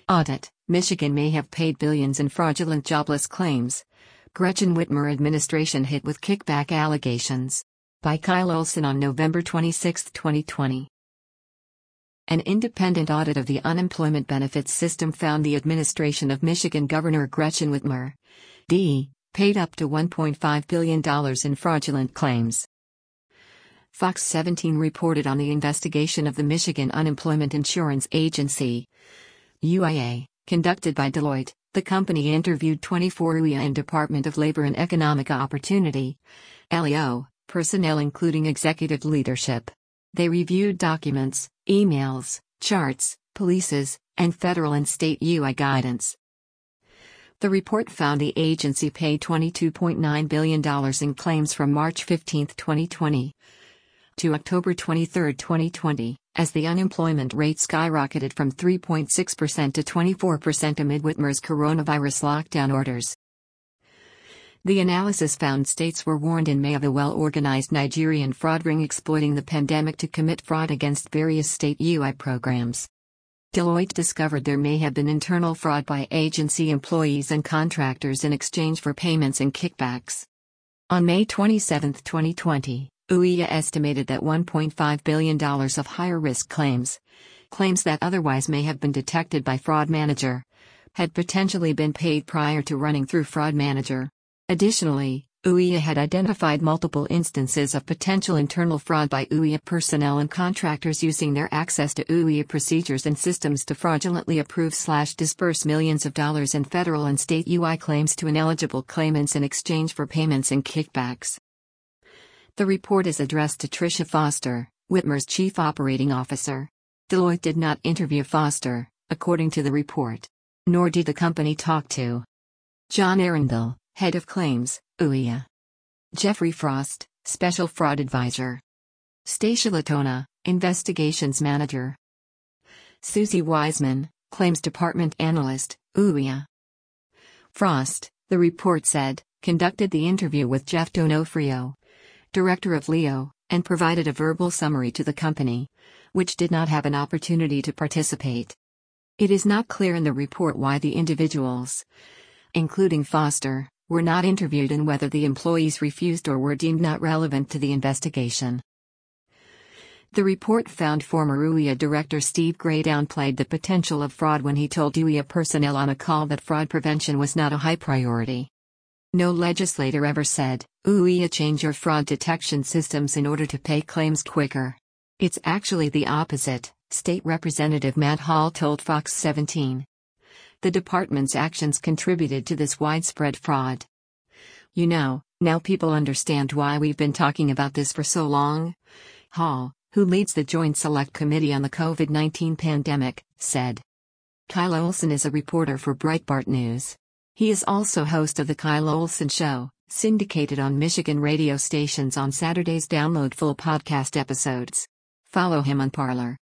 Audit: Michigan may have paid billions in fraudulent jobless claims. Gretchen Whitmer administration hit with kickback allegations. By Kyle Olson on November 26, 2020. An independent audit of the unemployment benefits system found the administration of Michigan Governor Gretchen Whitmer, D., paid up to $1.5 billion in fraudulent claims. Fox 17 reported on the investigation of the Michigan Unemployment Insurance Agency, UIA, conducted by Deloitte. The company interviewed 24 UIA and Department of Labor and Economic Opportunity, LEO, personnel including executive leadership. They reviewed documents, emails, charts, policies, and federal and state UI guidance. The report found the agency paid $22.9 billion in claims from March 15, 2020 to October 23, 2020, as the unemployment rate skyrocketed from 3.6% to 24% amid Whitmer's coronavirus lockdown orders. The analysis found states were warned in May of a well-organized Nigerian fraud ring exploiting the pandemic to commit fraud against various state UI programs. Deloitte discovered there may have been internal fraud by agency employees and contractors in exchange for payments and kickbacks. On May 27, 2020, UIA estimated that $1.5 billion of higher-risk claims that otherwise may have been detected by Fraud Manager, had potentially been paid prior to running through Fraud Manager. Additionally, UIA had identified multiple instances of potential internal fraud by UIA personnel and contractors using their access to UIA procedures and systems to fraudulently approve/disperse millions of dollars in federal and state UI claims to ineligible claimants in exchange for payments and kickbacks. The report is addressed to Tricia Foster, Whitmer's chief operating officer. Deloitte did not interview Foster, according to the report. Nor did the company talk to John Arundel, head of claims, UIA. Jeffrey Frost, special fraud advisor. Stacia Latona, investigations manager. Susie Wiseman, claims department analyst, UIA. Frost, the report said, conducted the interview with Jeff Donofrio, director of LEO, and provided a verbal summary to the company, which did not have an opportunity to participate. It is not clear in the report why the individuals, including Foster, were not interviewed and whether the employees refused or were deemed not relevant to the investigation. The report found former UIA director Steve Gray downplayed the potential of fraud when he told UIA personnel on a call that fraud prevention was not a high priority. No legislator ever said, UIA change your fraud detection systems in order to pay claims quicker. It's actually the opposite, State Representative Matt Hall told Fox 17. The department's actions contributed to this widespread fraud. Now people understand why we've been talking about this for so long, Hall, who leads the Joint Select Committee on the COVID-19 pandemic, said. Kyle Olson is a reporter for Breitbart News. He is also host of The Kyle Olson Show, syndicated on Michigan radio stations on Saturdays. Download full podcast episodes. Follow him on Parler.